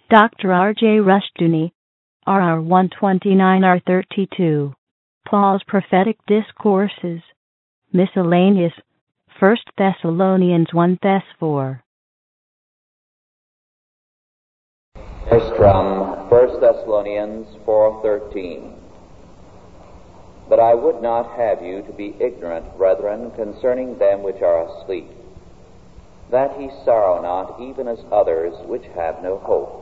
Dr. R.J. Rushdoony, RR 129 R32. Paul's Prophetic Discourses. Miscellaneous. 1 Thessalonians 1-4. Verse from 1 Thessalonians 4:13. But I would not have you to be ignorant, brethren, concerning them which are asleep, that ye sorrow not, even as others which have no hope.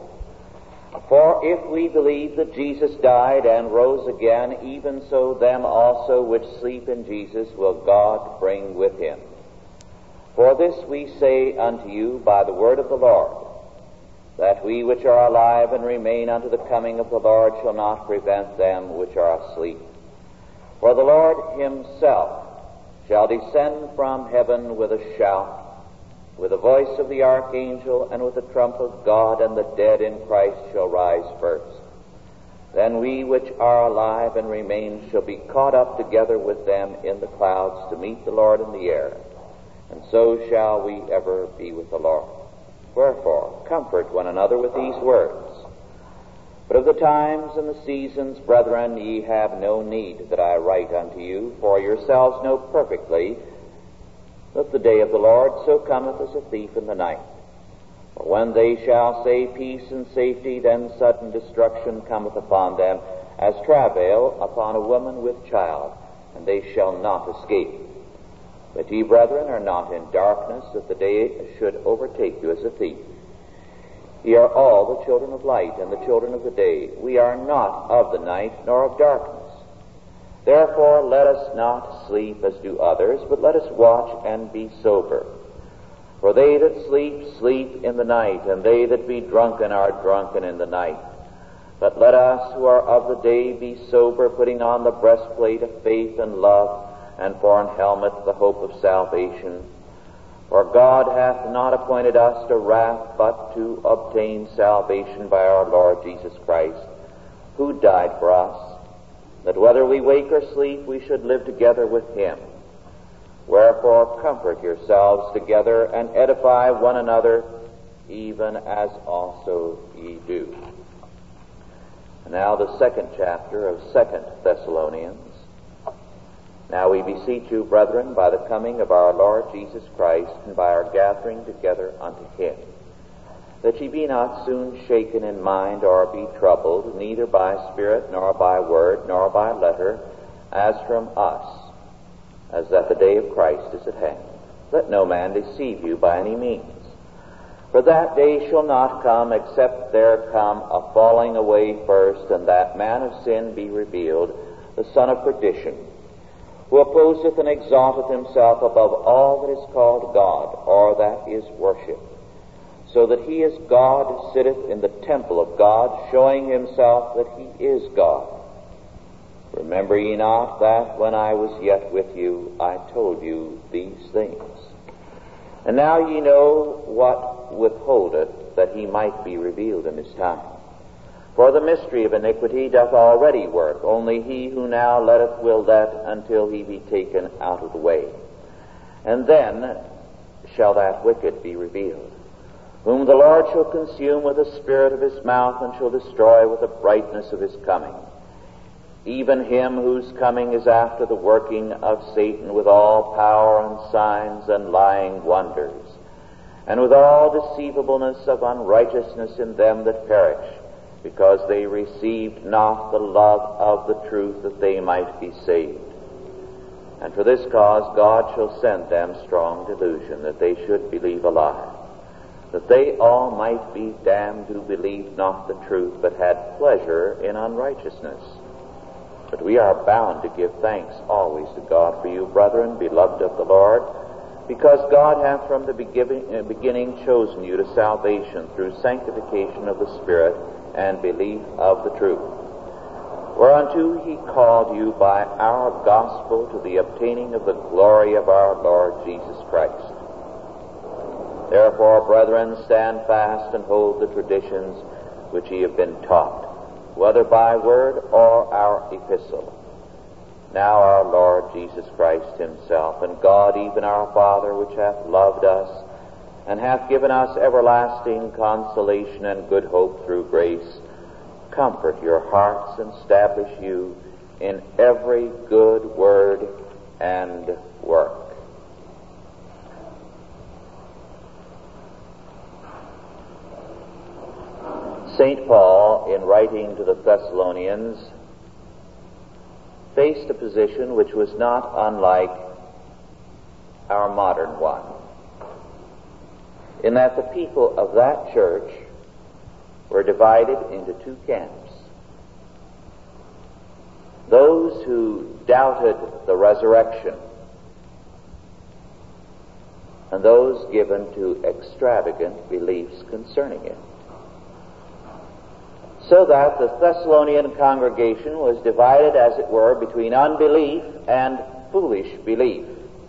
For if we believe that Jesus died and rose again, even so them also which sleep in Jesus will God bring with him. For this we say unto you by the word of the Lord, that we which are alive and remain unto the coming of the Lord shall not prevent them which are asleep. For the Lord himself shall descend from heaven with a shout, with the voice of the archangel, and with the trump of God, and the dead in Christ shall rise first. Then we which are alive and remain shall be caught up together with them in the clouds to meet the Lord in the air, and so shall we ever be with the Lord. Wherefore, comfort one another with these words. But of the times and the seasons, brethren, ye have no need that I write unto you, for yourselves know perfectly that the day of the Lord so cometh as a thief in the night. For when they shall say peace and safety, then sudden destruction cometh upon them, as travail upon a woman with child, and they shall not escape. But ye, brethren, are not in darkness, that the day should overtake you as a thief. Ye are all the children of light and the children of the day. We are not of the night nor of darkness. Therefore let us not sleep as do others, but let us watch and be sober. For they that sleep, sleep in the night, and they that be drunken are drunken in the night. But let us who are of the day be sober, putting on the breastplate of faith and love, and for an helmet the hope of salvation. For God hath not appointed us to wrath, but to obtain salvation by our Lord Jesus Christ, who died for us, that whether we wake or sleep, we should live together with him. Wherefore comfort yourselves together, and edify one another, even as also ye do. And now the second chapter of 2 Thessalonians. Now we beseech you, brethren, by the coming of our Lord Jesus Christ, and by our gathering together unto him, that ye be not soon shaken in mind, or be troubled, neither by spirit, nor by word, nor by letter, as from us, as that the day of Christ is at hand. Let no man deceive you by any means. For that day shall not come, except there come a falling away first, and that man of sin be revealed, the son of perdition, who opposeth and exalteth himself above all that is called God, or that is worshipped, so that he is God, sitteth in the temple of God, showing himself that he is God. Remember ye not that when I was yet with you, I told you these things? And now ye know what withholdeth, that he might be revealed in his time. For the mystery of iniquity doth already work, only he who now letteth will let until he be taken out of the way. And then shall that wicked be revealed, whom the Lord shall consume with the spirit of his mouth, and shall destroy with the brightness of his coming. Even him whose coming is after the working of Satan, with all power and signs and lying wonders, and with all deceivableness of unrighteousness in them that perish, because they received not the love of the truth, that they might be saved. And for this cause God shall send them strong delusion, that they should believe a lie, that they all might be damned who believed not the truth, but had pleasure in unrighteousness. But we are bound to give thanks always to God for you, brethren, beloved of the Lord, because God hath from the beginning chosen you to salvation through sanctification of the Spirit and belief of the truth, whereunto he called you by our gospel to the obtaining of the glory of our Lord Jesus Christ. Therefore, brethren, stand fast and hold the traditions which ye have been taught, whether by word or our epistle. Now our Lord Jesus Christ himself, and God even our Father, which hath loved us, and hath given us everlasting consolation and good hope through grace, comfort your hearts and establish you in every good word and work. St. Paul, in writing to the Thessalonians, faced a position which was not unlike our modern one, in that the people of that church were divided into two camps. Those who doubted the resurrection, and those given to extravagant beliefs concerning it. So that the Thessalonian congregation was divided, as it were, between unbelief and foolish belief.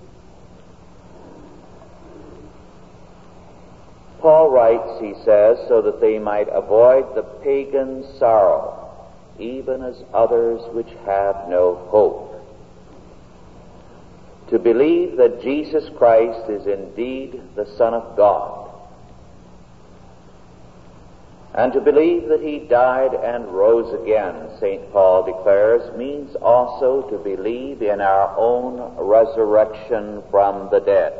Paul writes, he says, so that they might avoid the pagan sorrow, even as others which have no hope. To believe that Jesus Christ is indeed the Son of God, and to believe that he died and rose again, St. Paul declares, means also to believe in our own resurrection from the dead.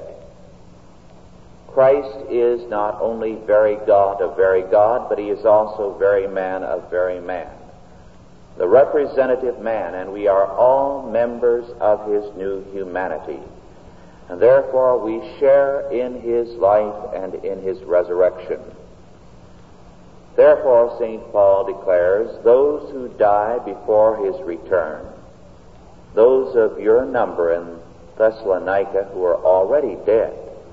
Christ is not only very God of very God, but he is also very man of very man, the representative man, and we are all members of his new humanity. And therefore we share in his life and in his resurrection. Therefore, St. Paul declares, those who die before his return, those of your number in Thessalonica who are already dead,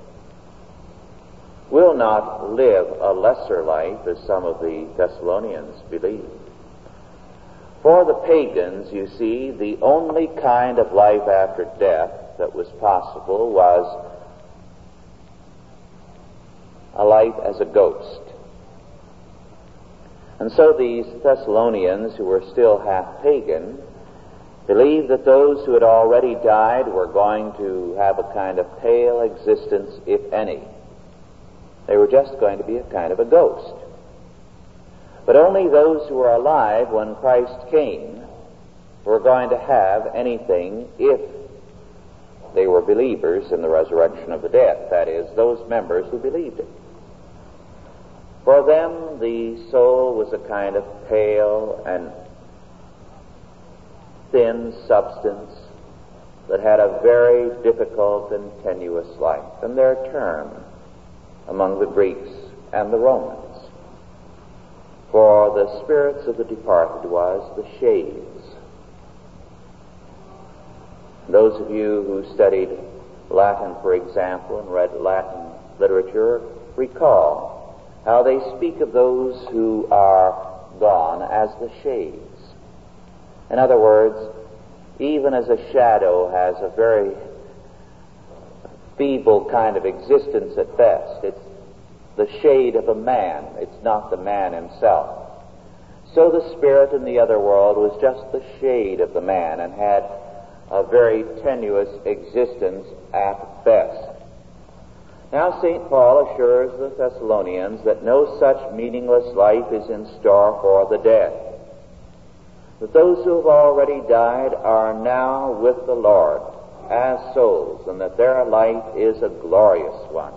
will not live a lesser life as some of the Thessalonians believed. For the pagans, you see, the only kind of life after death that was possible was a life as a ghost. And so these Thessalonians, who were still half pagan, believed that those who had already died were going to have a kind of pale existence, if any. They were just going to be a kind of a ghost. But only those who were alive when Christ came were going to have anything if they were believers in the resurrection of the dead. That is, those members who believed it. For them, the soul was a kind of pale and thin substance that had a very difficult and tenuous life. And their term among the Greeks and the Romans for the spirits of the departed was the shades. Those of you who studied Latin, for example, and read Latin literature, recall how they speak of those who are gone as the shades. In other words, even as a shadow has a very feeble kind of existence at best, it's the shade of a man, it's not the man himself. So the spirit in the other world was just the shade of the man and had a very tenuous existence at best. Now St. Paul assures the Thessalonians that no such meaningless life is in store for the dead, that those who have already died are now with the Lord as souls, and that their life is a glorious one,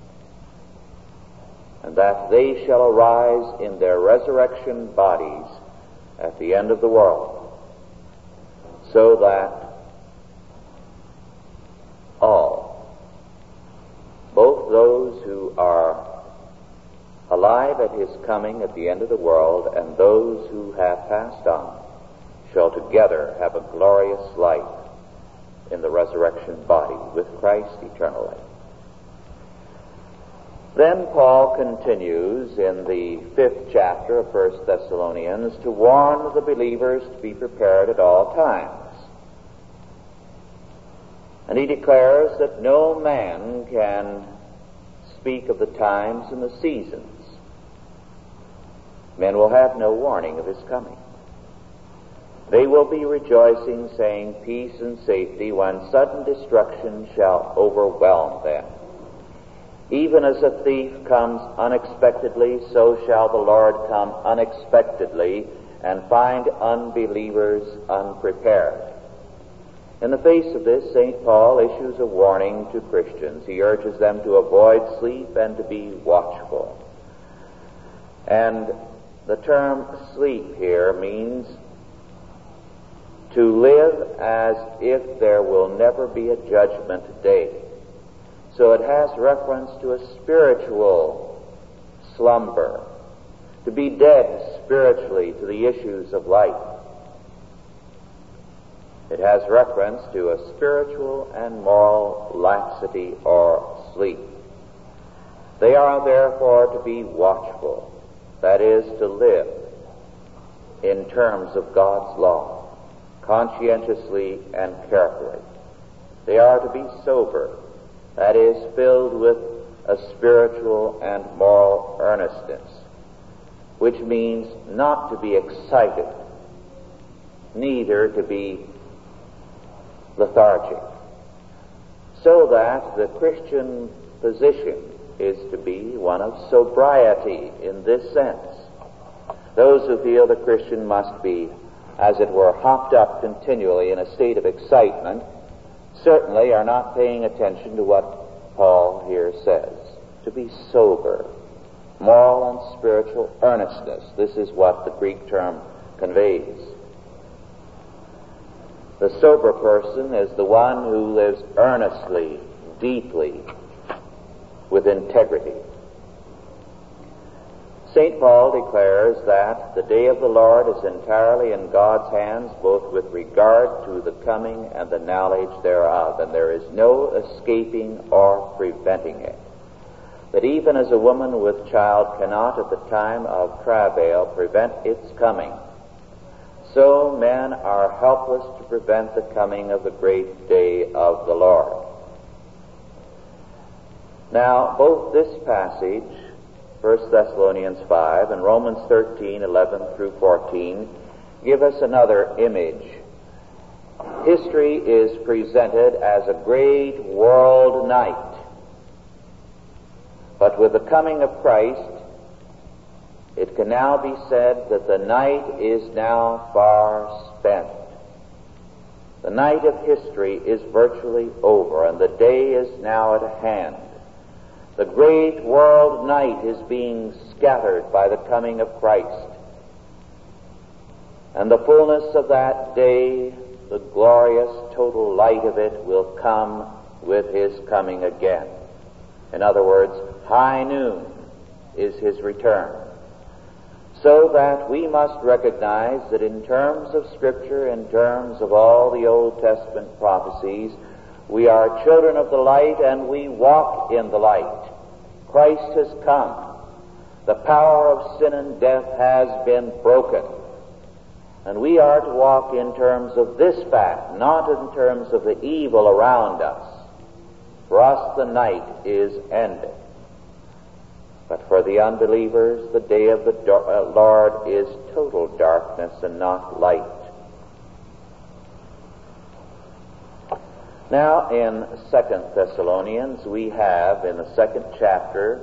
and that they shall arise in their resurrection bodies at the end of the world, so that all, both those who are alive at his coming at the end of the world and those who have passed on, shall together have a glorious life in the resurrection body with Christ eternally. Then Paul continues in the 5th chapter of 1 Thessalonians to warn the believers to be prepared at all times. And he declares that no man can speak of the times and the seasons. Men will have no warning of his coming. They will be rejoicing, saying, peace and safety, when sudden destruction shall overwhelm them. Even as a thief comes unexpectedly, so shall the Lord come unexpectedly and find unbelievers unprepared. In the face of this, St. Paul issues a warning to Christians. He urges them to avoid sleep and to be watchful. And the term sleep here means to live as if there will never be a judgment day. So it has reference to a spiritual slumber, to be dead spiritually to the issues of life. It has reference to a spiritual and moral laxity or sleep. They are therefore to be watchful, that is, to live in terms of God's law, conscientiously and carefully. They are to be sober, that is, filled with a spiritual and moral earnestness, which means not to be excited, neither to be lethargic, so that the Christian position is to be one of sobriety in this sense. Those who feel the Christian must be, as it were, hopped up continually in a state of excitement certainly are not paying attention to what Paul here says. To be sober, moral and spiritual earnestness. This is what the Greek term conveys. The sober person is the one who lives earnestly, deeply, with integrity. St. Paul declares that the day of the Lord is entirely in God's hands, both with regard to the coming and the knowledge thereof, and there is no escaping or preventing it. That even as a woman with child cannot at the time of travail prevent its coming, so men are helpless to prevent the coming of the great day of the Lord. Now, both this passage, 1 Thessalonians 5 and Romans 13, 11 through 14, give us another image. History is presented as a great world night. But with the coming of Christ, it can now be said that the night is now far spent. The night of history is virtually over, and the day is now at hand. The great world night is being scattered by the coming of Christ. And the fullness of that day, the glorious total light of it, will come with his coming again. In other words, high noon is his return. So that we must recognize that in terms of Scripture, in terms of all the Old Testament prophecies, we are children of the light and we walk in the light. Christ has come. The power of sin and death has been broken. And we are to walk in terms of this fact, not in terms of the evil around us. For us the night is ended. But for the unbelievers, the day of the Lord is total darkness and not light. Now, in 2 Thessalonians, we have, in the 2nd chapter,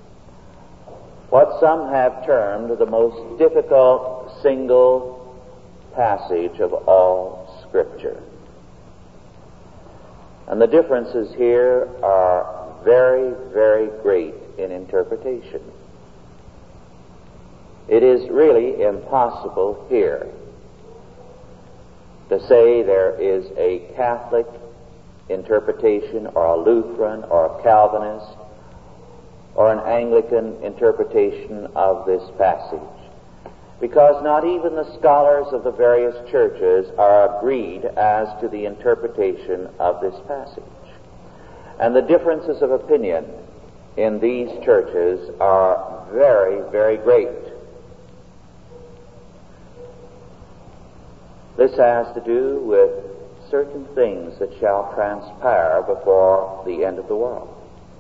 what some have termed the most difficult single passage of all Scripture. And the differences here are very, very great in interpretation. It is really impossible here to say there is a Catholic interpretation or a Lutheran or a Calvinist or an Anglican interpretation of this passage, because not even the scholars of the various churches are agreed as to the interpretation of this passage. And the differences of opinion in these churches are very, very great. This has to do with certain things that shall transpire before the end of the world.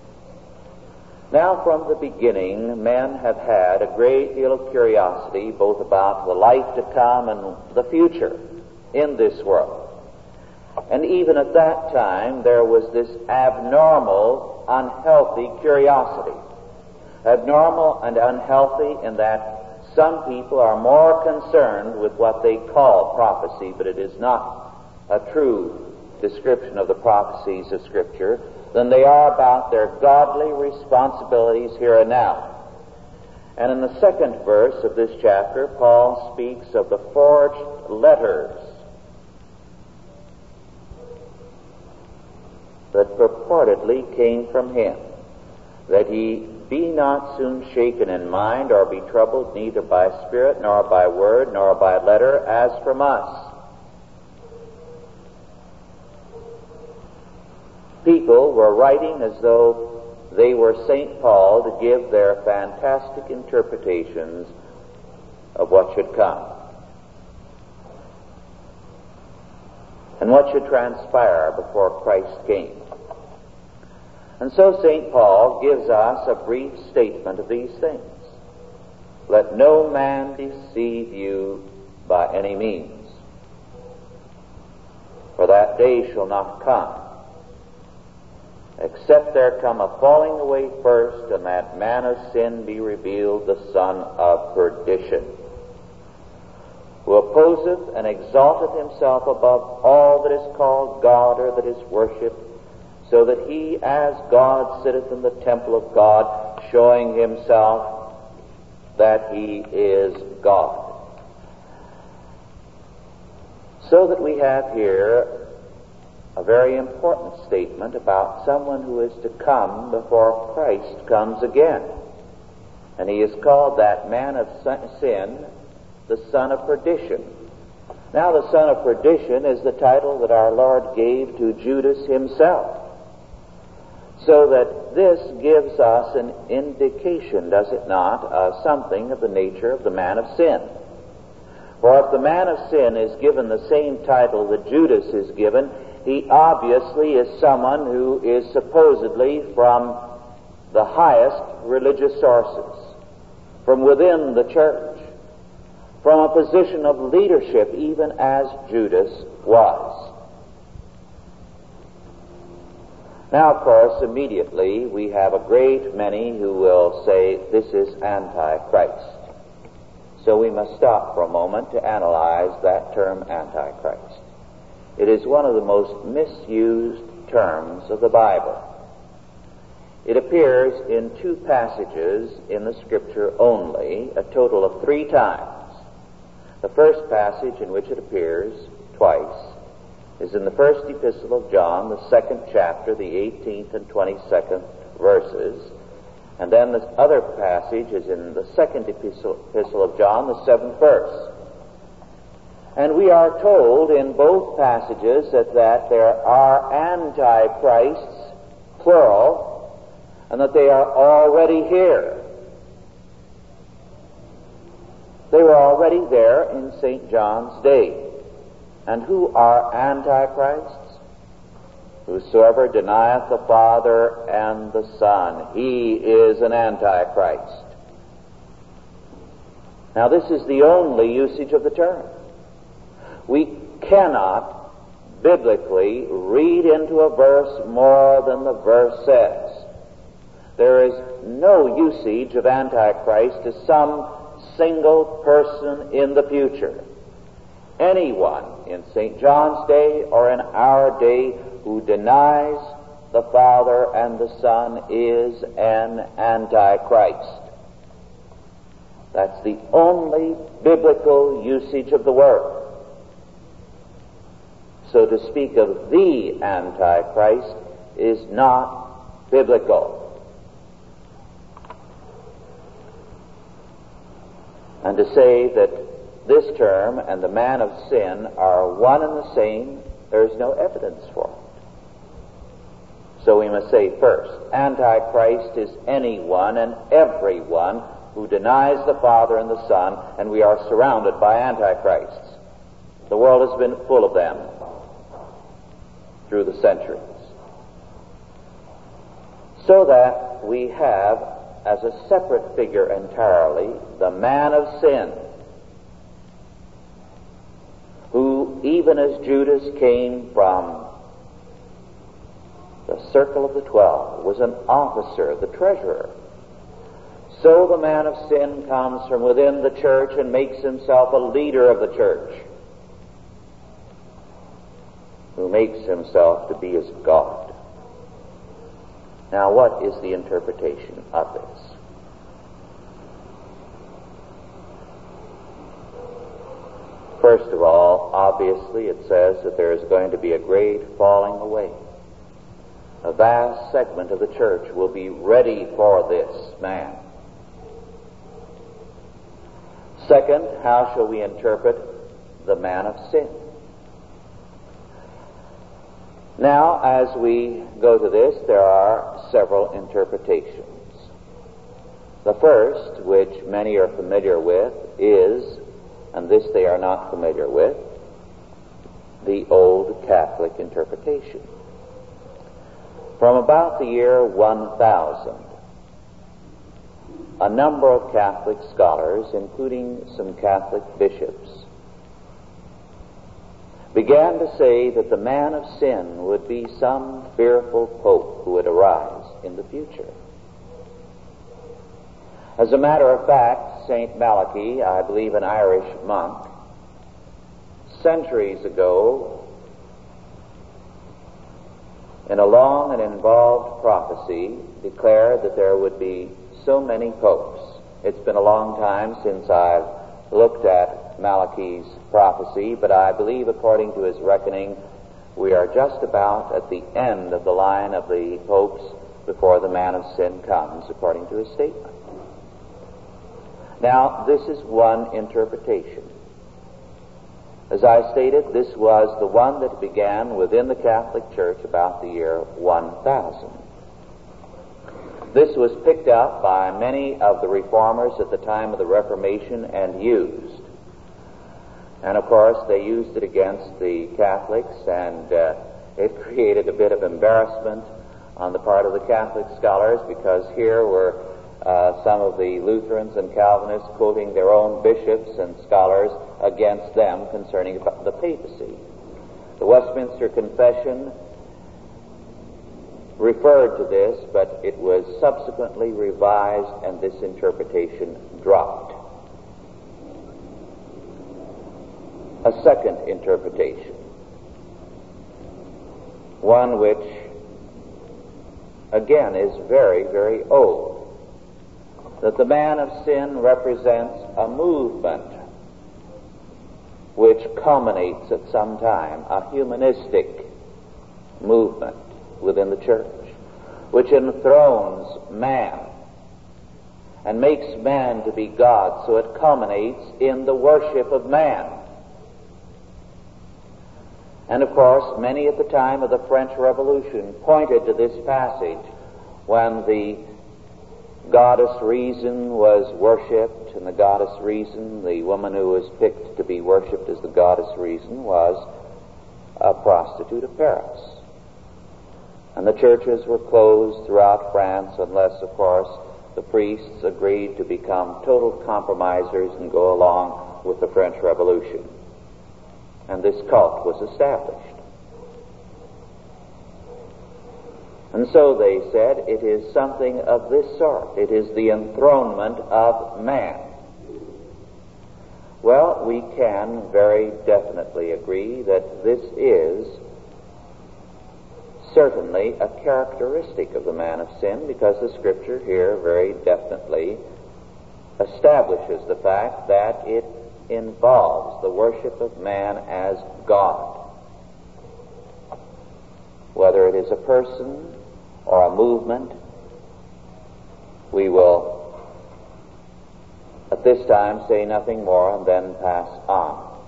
Now, from the beginning, men have had a great deal of curiosity both about the life to come and the future in this world. And even at that time, there was this abnormal, unhealthy curiosity. Abnormal and unhealthy in that some people are more concerned with what they call prophecy, but it is not a true description of the prophecies of Scripture, than they are about their godly responsibilities here and now. And in the second verse of this chapter, Paul speaks of the forged letters that purportedly came from him, that he be not soon shaken in mind, or be troubled neither by spirit, nor by word, nor by letter, as from us. People were writing as though they were St. Paul to give their fantastic interpretations of what should come and what should transpire before Christ came. And so St. Paul gives us a brief statement of these things. Let no man deceive you by any means, for that day shall not come, except there come a falling away first, and that man of sin be revealed, the son of perdition, who opposeth and exalteth himself above all that is called God or that is worshipped, so that he as God sitteth in the temple of God, showing himself that he is God. So that we have here a very important statement about someone who is to come before Christ comes again. And he is called that man of sin, the son of perdition. Now, the son of perdition is the title that our Lord gave to Judas himself. So that this gives us an indication, does it not, of something of the nature of the man of sin. For if the man of sin is given the same title that Judas is given, he obviously is someone who is supposedly from the highest religious sources, from within the church, from a position of leadership, even as Judas was. Now, of course, immediately we have a great many who will say this is Antichrist. So we must stop for a moment to analyze that term Antichrist. It is one of the most misused terms of the Bible. It appears in 2 passages in the Scripture only, a total of 3 times. The first passage in which it appears twice is in the first epistle of John, the 2nd chapter, the 18th and 22nd verses. And then the other passage is in the 2nd epistle of John, the 7th verse. And we are told in both passages that there are antichrists, plural, and that they are already here. They were already there in St. John's day. And who are antichrists? Whosoever denieth the Father and the Son, he is an antichrist. Now, this is the only usage of the term. We cannot biblically read into a verse more than the verse says. There is no usage of Antichrist as some single person in the future. Anyone in St. John's day or in our day who denies the Father and the Son is an Antichrist. That's the only biblical usage of the word. So to speak of the Antichrist is not biblical. And to say that this term and the man of sin are one and the same, there's no evidence for it. So we must say first, Antichrist is anyone and everyone who denies the Father and the Son, and we are surrounded by Antichrists. The world has been full of them through the centuries. So that we have, as a separate figure entirely, the man of sin, who who, even as Judas came from the circle of the 12, was an officer, the treasurer, so the man of sin comes from within the church and makes himself a leader of the church, who makes himself to be as God. Now, what is the interpretation of this? First of all, obviously, it says that there is going to be a great falling away. A vast segment of the church will be ready for this man. Second, how shall we interpret the man of sin? Now, as we go to this, there are several interpretations. The first, which many are familiar with, is, and this they are not familiar with, the Old Catholic interpretation. From about the year 1000, a number of Catholic scholars, including some Catholic bishops, began to say that the man of sin would be some fearful pope who would arise in the future. As a matter of fact, St. Malachy, I believe an Irish monk, centuries ago, in a long and involved prophecy, declared that there would be so many popes. It's been a long time since I've looked at Malachy's prophecy, but I believe, according to his reckoning, we are just about at the end of the line of the popes before the man of sin comes, according to his statement. Now, this is one interpretation. As I stated, this was the one that began within the Catholic Church about the year 1000. This was picked up by many of the reformers at the time of the Reformation and used. And of course, they used it against the Catholics, and it created a bit of embarrassment on the part of the Catholic scholars, because here were some of the Lutherans and Calvinists quoting their own bishops and scholars against them concerning the papacy. The Westminster Confession referred to this, but it was subsequently revised and this interpretation dropped. A second interpretation, one which again is very, very old, that the man of sin represents a movement which culminates at some time, a humanistic movement within the church, which enthrones man and makes man to be God, so it culminates in the worship of man. And of course, many at the time of the French Revolution pointed to this passage when the goddess Reason was worshipped, and the goddess Reason, the woman who was picked to be worshipped as the goddess Reason, was a prostitute of Paris. And the churches were closed throughout France unless, of course, the priests agreed to become total compromisers and go along with the French Revolution. And this cult was established. And so they said, it is something of this sort. It is the enthronement of man. Well, we can very definitely agree that this is certainly a characteristic of the man of sin, because the Scripture here very definitely establishes the fact that it involves the worship of man as God. Whether it is a person or a movement, we will at this time say nothing more and then pass on.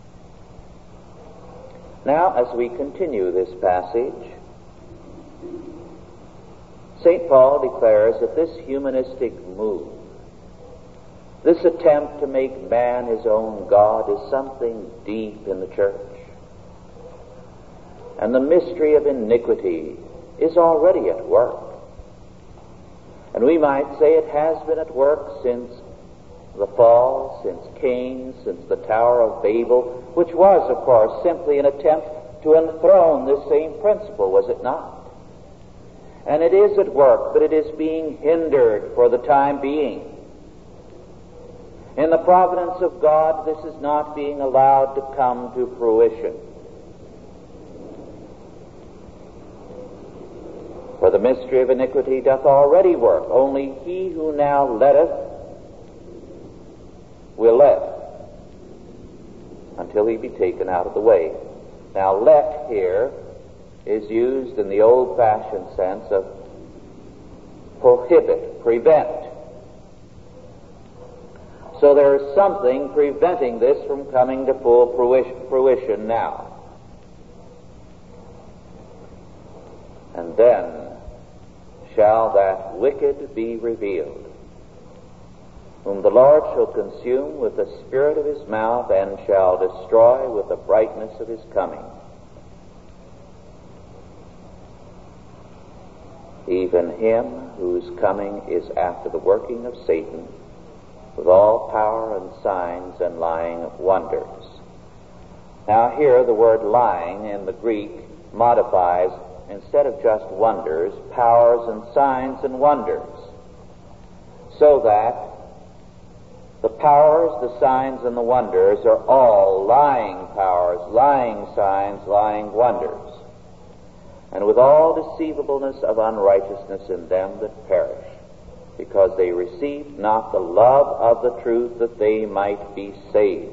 Now, as we continue this passage, St. Paul declares that this humanistic move, this attempt to make man his own God, is something deep in the church. And the mystery of iniquity is already at work. And we might say it has been at work since the fall, since Cain, since the Tower of Babel, which was, of course, simply an attempt to enthrone this same principle, was it not? And it is at work, but it is being hindered for the time being. In the providence of God, this is not being allowed to come to fruition. For the mystery of iniquity doth already work. Only he who now letteth will let until he be taken out of the way. Now, let here is used in the old-fashioned sense of prohibit, prevent. So there is something preventing this from coming to full fruition now. And then shall that wicked be revealed, whom the Lord shall consume with the spirit of his mouth, and shall destroy with the brightness of his coming. Even him whose coming is after the working of Satan, with all power and signs and lying wonders. Now here the word lying in the Greek modifies, instead of just wonders, powers and signs and wonders, so that the powers, the signs, and the wonders are all lying powers, lying signs, lying wonders, and with all deceivableness of unrighteousness in them that perish, because they received not the love of the truth, that they might be saved.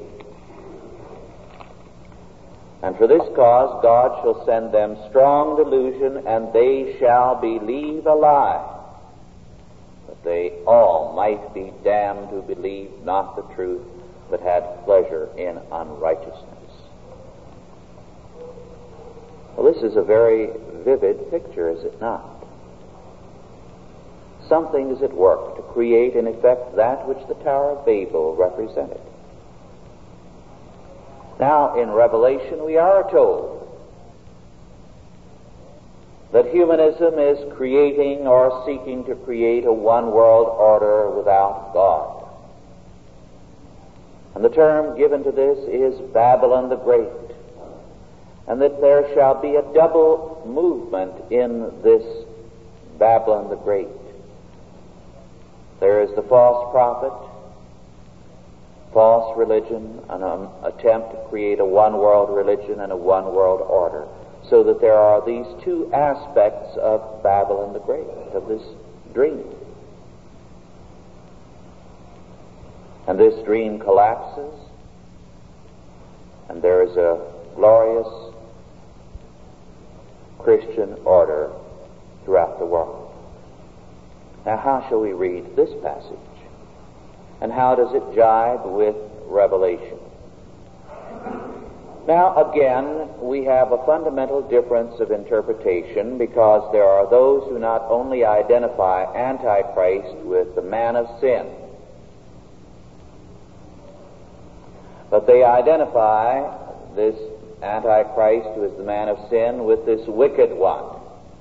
And for this cause God shall send them strong delusion, and they shall believe a lie, that they all might be damned who believed not the truth, but had pleasure in unrighteousness. Well, this is a very vivid picture, is it not? Something is at work to create in effect that which the Tower of Babel represented. Now, in Revelation, we are told that humanism is creating or seeking to create a one-world order without God. And the term given to this is Babylon the Great, and that there shall be a double movement in this Babylon the Great. There is the false prophet, false religion, an attempt to create a one-world religion and a one-world order, so that there are these two aspects of Babylon the Great, of this dream. And this dream collapses, and there is a glorious Christian order throughout the world. Now, how shall we read this passage? And how does it jibe with Revelation? Now, again, we have a fundamental difference of interpretation, because there are those who not only identify Antichrist with the man of sin, but they identify this Antichrist, who is the man of sin, with this wicked one.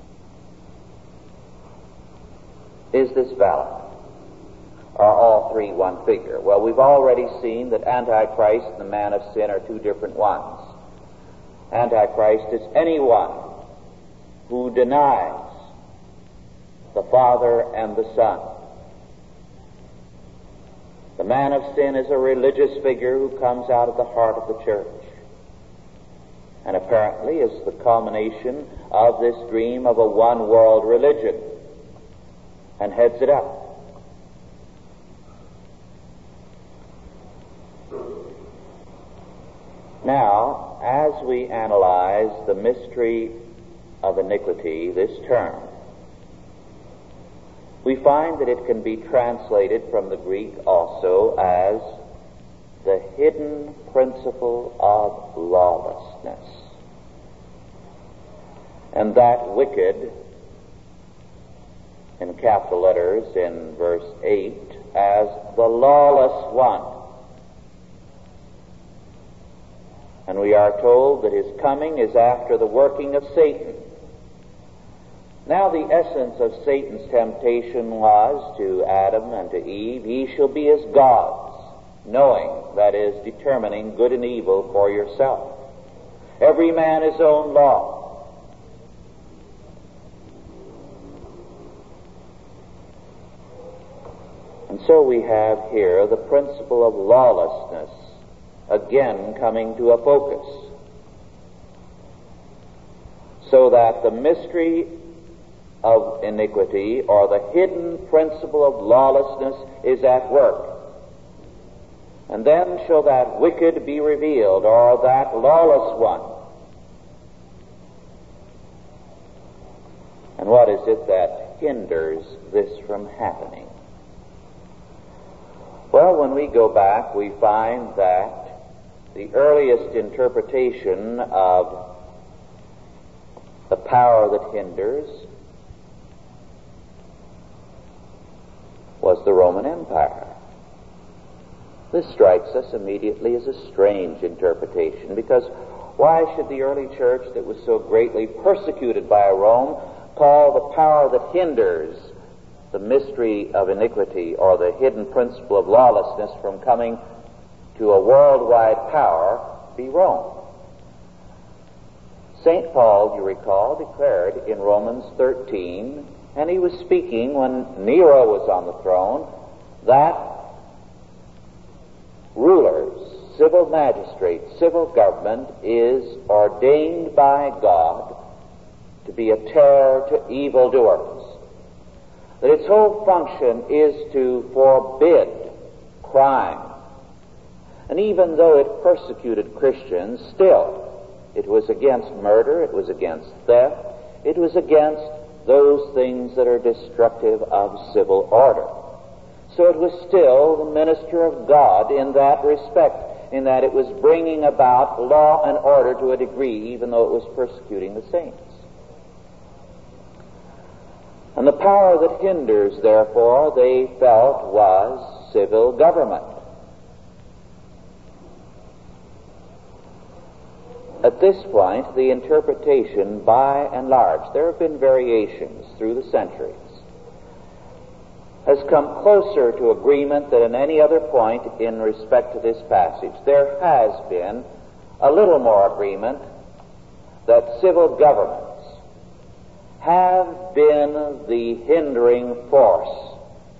Is this valid? Are all three one figure? Well, we've already seen that Antichrist and the man of sin are two different ones. Antichrist is anyone who denies the Father and the Son. The man of sin is a religious figure who comes out of the heart of the church, and apparently is the culmination of this dream of a one-world religion, and heads it up. Now, as we analyze the mystery of iniquity, this term, we find that it can be translated from the Greek also as the hidden principle of lawlessness. And that wicked, in capital letters in verse 8, as the lawless one. And we are told that his coming is after the working of Satan. Now, the essence of Satan's temptation was to Adam and to Eve, ye shall be as gods. knowing, that is, determining good and evil for yourself. Every man his own law. And so we have here the principle of lawlessness again coming to a focus, so that the mystery of iniquity, or the hidden principle of lawlessness, is at work. And then shall that wicked be revealed, or that lawless one. And what is it that hinders this from happening? Well, when we go back, we find that the earliest interpretation of the power that hinders was the Roman Empire. This strikes us immediately as a strange interpretation, because why should the early church that was so greatly persecuted by Rome call the power that hinders the mystery of iniquity, or the hidden principle of lawlessness from coming to a worldwide power, be Rome? St. Paul, you recall, declared in Romans 13, and he was speaking when Nero was on the throne, that rulers, civil magistrates, civil government is ordained by God to be a terror to evildoers. That its whole function is to forbid crime. And even though it persecuted Christians, still it was against murder, it was against theft, it was against those things that are destructive of civil order. So it was still the minister of God in that respect, in that it was bringing about law and order to a degree, even though it was persecuting the saints. And the power that hinders, therefore, they felt was civil government. At this point, the interpretation, by and large, there have been variations through the centuries, has come closer to agreement than at any other point in respect to this passage. There has been a little more agreement that civil governments have been the hindering force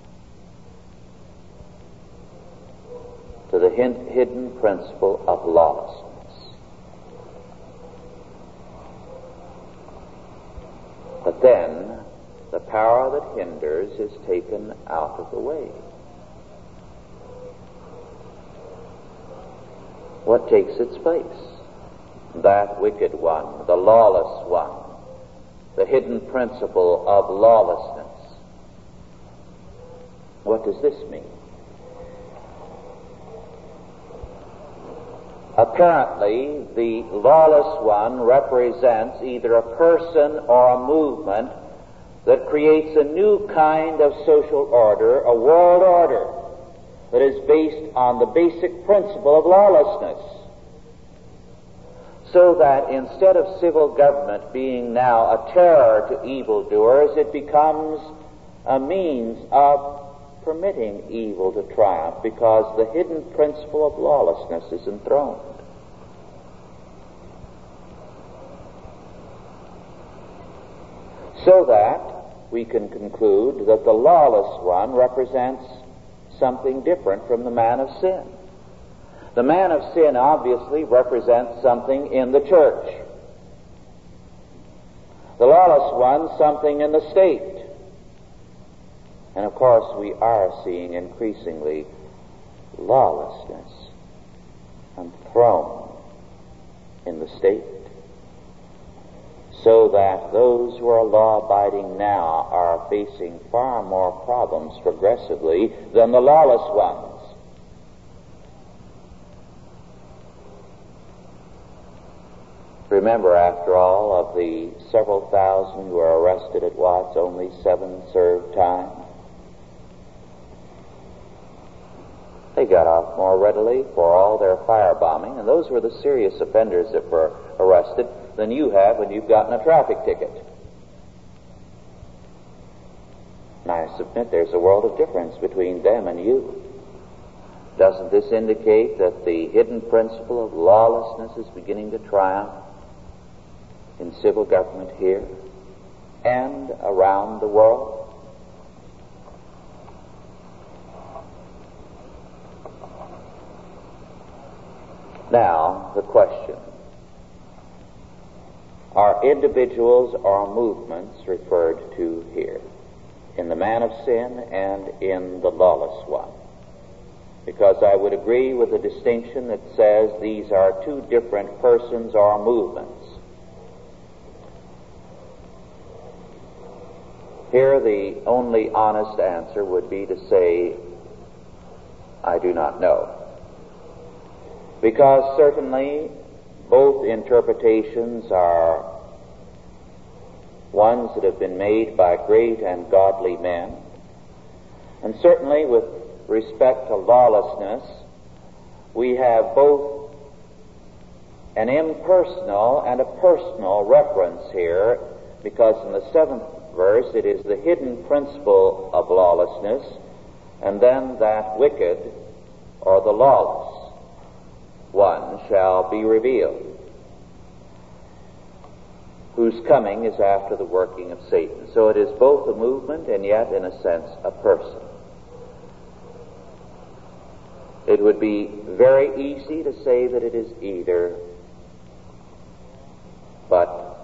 to the hidden principle of lawlessness. But then, the power that hinders is taken out of the way. What takes its place? That wicked one, the lawless one, the hidden principle of lawlessness. What does this mean? Apparently, the lawless one represents either a person or a movement that creates a new kind of social order, a world order, that is based on the basic principle of lawlessness. So that instead of civil government being now a terror to evildoers, it becomes a means of permitting evil to triumph, because the hidden principle of lawlessness is enthroned. So that we can conclude that the lawless one represents something different from the man of sin. The man of sin obviously represents something in the church. The lawless one, something in the state. And of course, we are seeing increasingly lawlessness enthroned in the state, so that those who are law-abiding now are facing far more problems progressively than the lawless ones. Remember, after all, of the several thousand who are arrested at Watts, only 7 served time. They got off more readily for all their firebombing, and those were the serious offenders that were arrested, than you have when you've gotten a traffic ticket. And I submit there's a world of difference between them and you. Doesn't this indicate that the hidden principle of lawlessness is beginning to triumph in civil government here and around the world? Now, the question: are individuals or movements referred to here in the man of sin and in the lawless one? Because I would agree with the distinction that says these are two different persons or movements. Here the only honest answer would be to say, I do not know. Because certainly both interpretations are ones that have been made by great and godly men, and certainly with respect to lawlessness, we have both an impersonal and a personal reference here, because in the 7th verse it is the hidden principle of lawlessness, and then that wicked or the lawless one shall be revealed, whose coming is after the working of Satan. So it is both a movement and yet, in a sense, a person. It would be very easy to say that it is either, but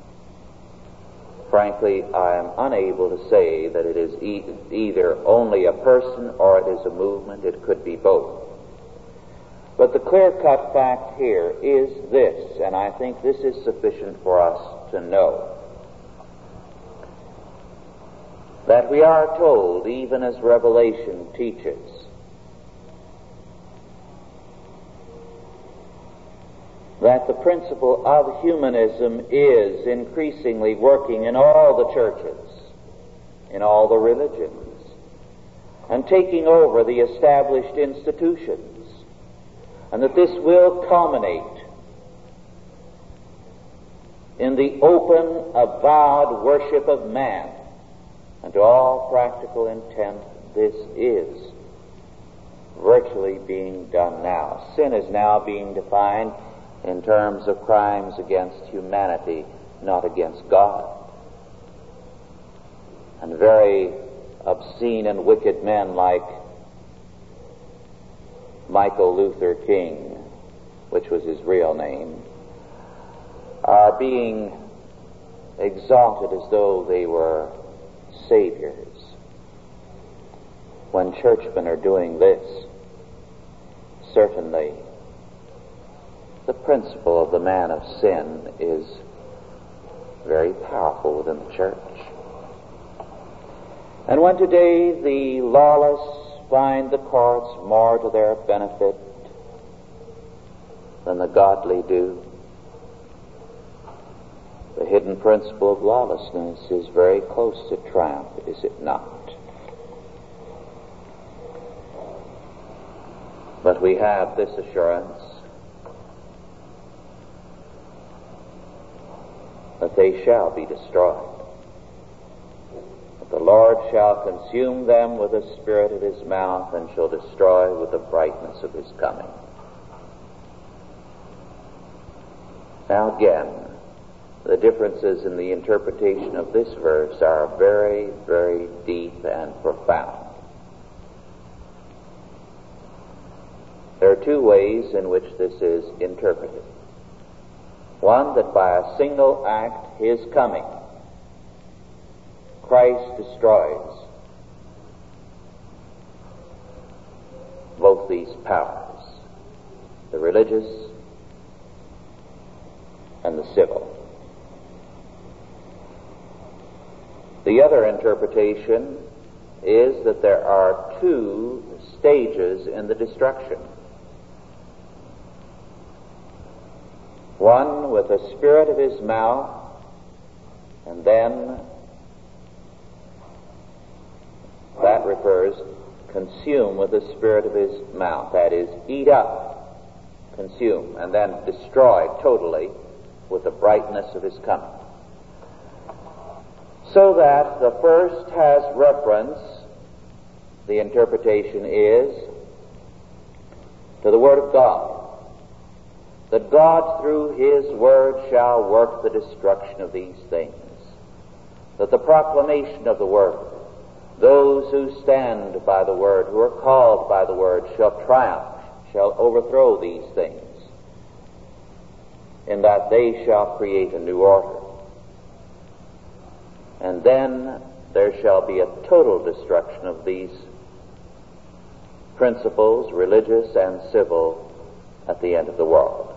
frankly, I am unable to say that it is either only a person or it is a movement. It could be both. But the clear-cut fact here is this, and I think this is sufficient for us to know, that we are told, even as Revelation teaches, that the principle of humanism is increasingly working in all the churches, in all the religions, and taking over the established institutions, and that this will culminate in the open, avowed worship of man. And to all practical intent, this is virtually being done now. Sin is now being defined in terms of crimes against humanity, not against God. And very obscene and wicked men like Michael Luther King, which was his real name, are being exalted as though they were saviors, when churchmen are doing this. Certainly, the principle of the man of sin is very powerful within the church. And when today the lawless find the courts more to their benefit than the godly do, the hidden principle of lawlessness is very close to triumph, is it not? But we have this assurance that they shall be destroyed, that the Lord shall consume them with the spirit of his mouth and shall destroy with the brightness of his coming. Now again, the differences in the interpretation of this verse are very, very deep and profound. There are two ways in which this is interpreted. One, that by a single act, his coming, Christ destroys both these powers, the religious and the civil. The other interpretation is that there are two stages in the destruction. One with the spirit of his mouth, and then that refers, consume with the spirit of his mouth. That is, eat up, consume, and then destroy totally with the brightness of his coming. So that the first has reference, the interpretation is, to the Word of God, that God through His Word shall work the destruction of these things, that the proclamation of the Word, those who stand by the Word, who are called by the Word, shall triumph, shall overthrow these things, in that they shall create a new order. And then there shall be a total destruction of these principles, religious and civil, at the end of the world.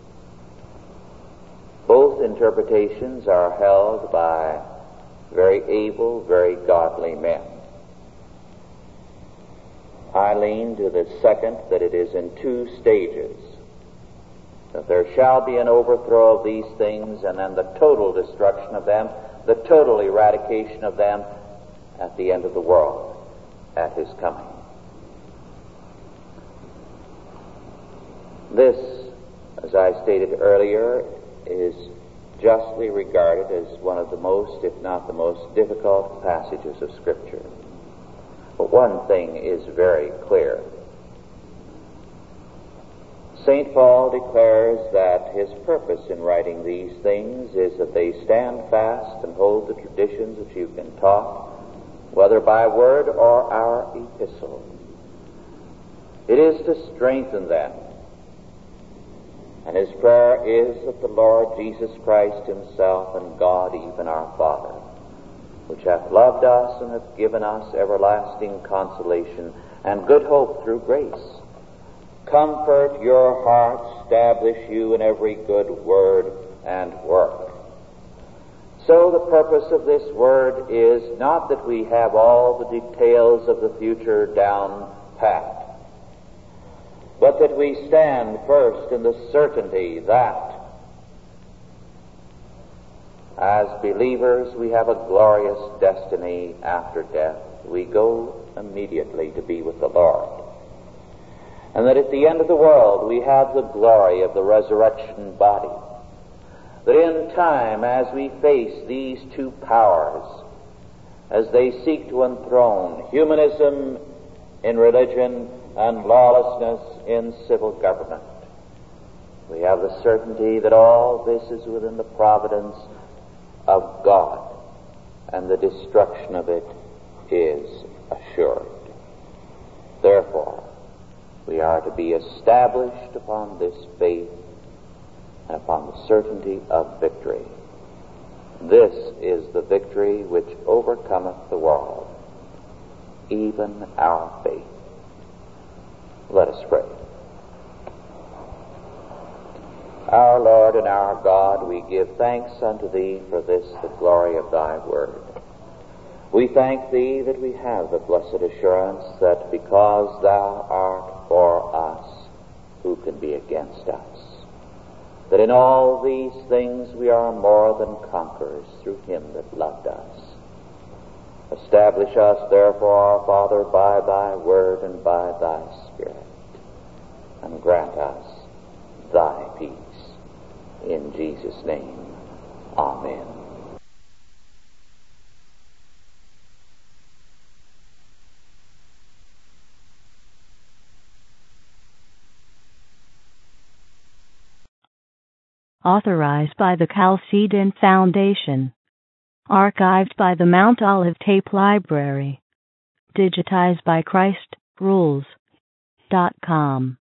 Both interpretations are held by very able, very godly men. I lean to the second, that it is in two stages, that there shall be an overthrow of these things and then the total destruction of them, the total eradication of them at the end of the world, at His coming. This, as I stated earlier, is justly regarded as one of the most, if not the most difficult passages of Scripture. But one thing is very clear. St. Paul declares that his purpose in writing these things is that they stand fast and hold the traditions which you've been taught, whether by word or our epistle. It is to strengthen them. And his prayer is that the Lord Jesus Christ Himself and God, even our Father, which hath loved us and hath given us everlasting consolation and good hope through grace, comfort your hearts, establish you in every good word and work. So the purpose of this word is not that we have all the details of the future down pat, but that we stand first in the certainty that as believers we have a glorious destiny after death. We go immediately to be with the Lord. And that at the end of the world we have the glory of the resurrection body. That in time, as we face these two powers, as they seek to enthrone humanism in religion and lawlessness in civil government, we have the certainty that all this is within the providence of God, and the destruction of it is assured. Therefore, we are to be established upon this faith and upon the certainty of victory. This is the victory which overcometh the world, even our faith. Let us pray. Our Lord and our God, we give thanks unto Thee for this, the glory of Thy Word. We thank Thee that we have the blessed assurance that because Thou art for us, who can be against us? That in all these things we are more than conquerors through Him that loved us. Establish us, therefore, our Father, by Thy Word and by Thy Spirit, and grant us Thy peace. In Jesus' name, amen. Authorized by the Chalcedon Foundation. Archived by the Mount Olive Tape Library. Digitized by ChristRules.com.